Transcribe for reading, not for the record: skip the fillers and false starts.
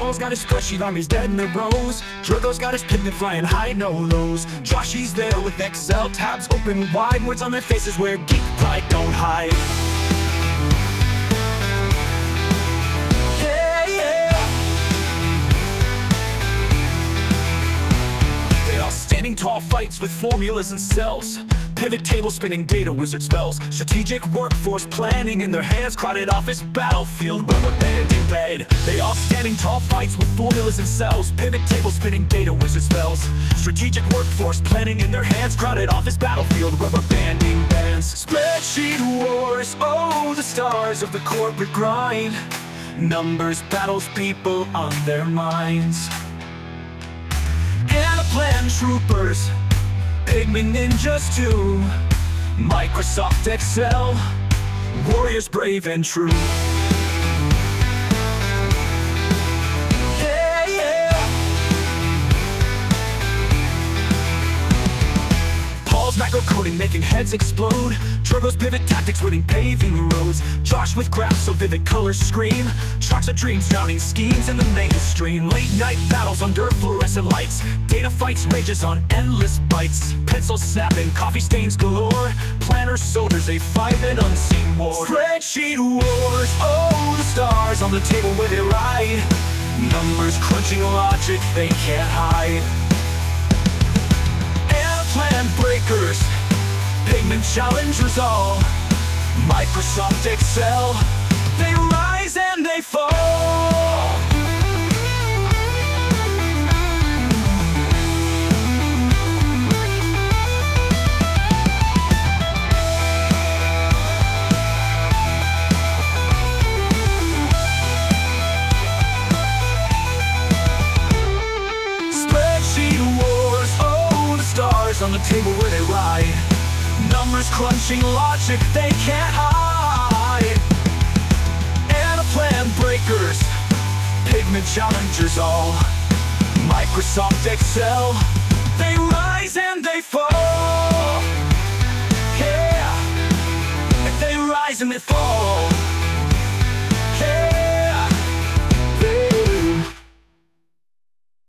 Paul's got his spreadsheet armies dead in their rows. Drogo's got his pivot flying high, no lows. Joshy's there with Excel tabs open wide. Words on their faces where geek pride don't hide. Standing tall fights with formulas and cells. Pivot table spinning data wizard spells. Strategic workforce planning in their hands. Crowded office battlefield rubber banding bed. They all standing tall fights with formulas and cells. Pivot table spinning data wizard spells. Strategic workforce planning in their hands. Crowded office battlefield rubber banding bands. Spreadsheet wars, oh the stars of the corporate grind. Numbers, battles, people on their minds. Plan troopers, pigment ninjas too. Microsoft Excel, warriors brave and true. Paul's macro coding making heads explode. Drogo's pivot tactics winning paving roads. Josh with graphs so vivid colors scream. Tracks of dreams drowning schemes in the mainstream. Late night battles under fluorescent lights. Data fights rages on endless bytes. Pencils snapping, coffee stains galore. Planners, soldiers, they fight an unseen war. Spreadsheet wars, oh the stars on the table where they ride. Numbers crunching logic they can't hide. Plan breakers, pigment challengers all. Microsoft Excel, they rise and they fall. Spreadsheet wars, oh the stars on the table where they ride. Numbers crunching logic they can't hide. And a plan breakers, pigment challengers all. Microsoft Excel, they rise and they fall. Yeah, they rise and they fall.